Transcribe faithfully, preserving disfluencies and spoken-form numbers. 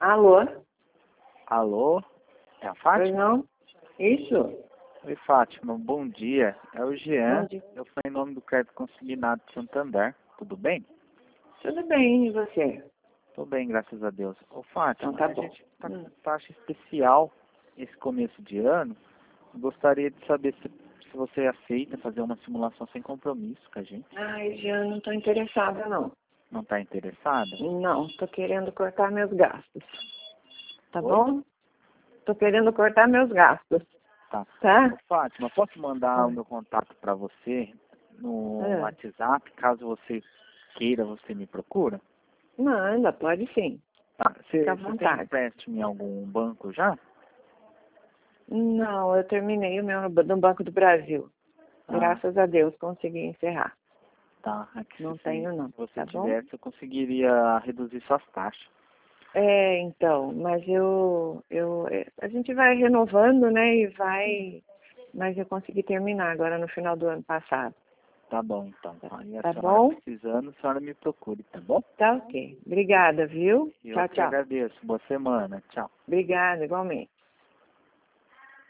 Alô? Alô? É a Pois Fátima? não? Isso? Oi, Fátima. Bom dia. É o Jean. Bom dia. Eu fui em nome do Crédito Consignado de Santander. Tudo bem? Tudo bem, e você? Tô bem, graças a Deus. Ô, Fátima, Então tá a bom. gente tá Hum. com taxa especial esse começo de ano. Gostaria de saber se, se você aceita fazer uma simulação sem compromisso com a gente. Ai, Jean, não tô interessada, não. Não está interessada? Não, tô querendo cortar meus gastos. Tá Oi? bom? Tô querendo cortar meus gastos. Tá. Tá? Ô, Fátima, posso mandar o Hum. meu contato para você no É. WhatsApp? Caso você queira, você me procura? Manda, pode sim. Tá. Você, Fica à você tem vontade. empréstimo em algum banco já? Não, eu terminei o meu no no Banco do Brasil. Ah, Graças a Deus consegui encerrar. tá. Aqui, Não se, tenho, não. se você Tá bom? tivesse, eu conseguiria reduzir suas taxas. É, então, mas eu, eu, é, a gente vai renovando, né, e vai, mas eu consegui terminar agora no final do ano passado. Tá bom, então. Aí a Tá senhora bom? precisando, a senhora me procure, tá bom? Tá ok. Obrigada, viu? Eu Tchau, que tchau. agradeço. Boa semana. Tchau. Obrigada, igualmente.